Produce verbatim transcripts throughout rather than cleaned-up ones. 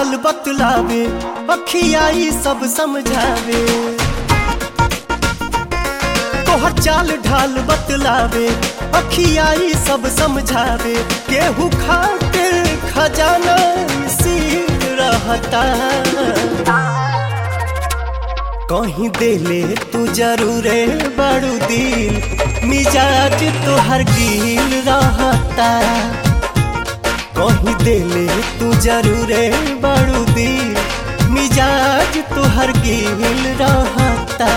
ढाल बतलावे, अखियाई सब समझावे। तोहर चाल ढाल बतलावे, अखियाई सब समझावे। केहू खातिर खजाना सील रहता, कहीं देले तू जरूरे बड़ू दिल, मिजाज तोहर गिल रहता। कहीं देले तू जरूरे बड़ू दिल, मिजाज तोहर गिल रहता।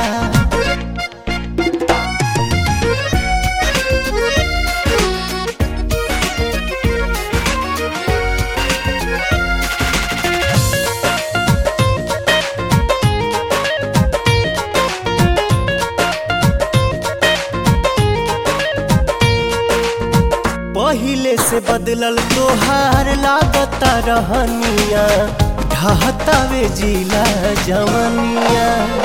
पहिले से बदलल तोहार लागता रहनिया, ढहतावे जिला जवनिया।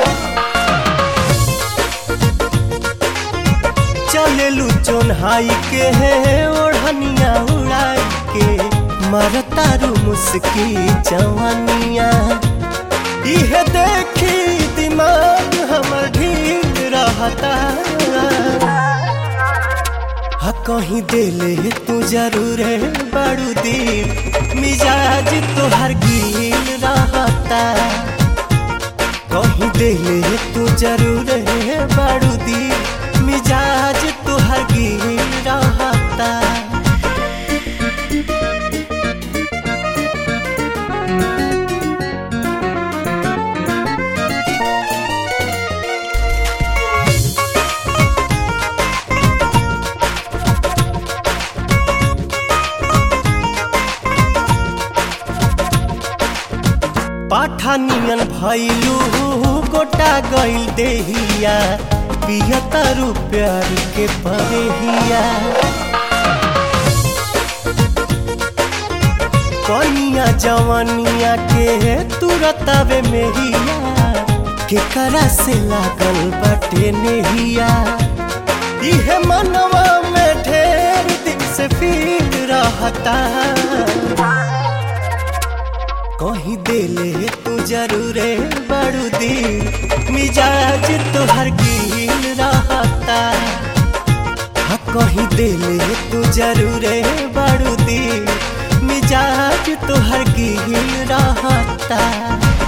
चलेलू चोन्हाई के है ओढ़निया उड़ाई के, मरतारू मुस्की जवनिया। इहे देखी दिमाग हमर ढील रहता, कहीं देले तू जरूरे बड़ू दिल, मिजाज तोहर गिल रहता। कहीं देले तू जरूरे बड़ू दिल, मिजाज तोहर गिल रहता। पाठानियन भइलू गोटा गइल देहिया, पियतारू प्यार के परेहिया। कनिया जवनिया के तुरतावे मेहिया, केकरा से लागल बाटे नेहिया। इहे मनवा में ढेर दिन से फील रहता, कहीं देले तू जरूरे बड़ू दिल, मिजाज तोहर गिल रहता। हाँ कहीं देले तू जरूरे बड़ू दिल, मिजाज तोहर गिल रहता।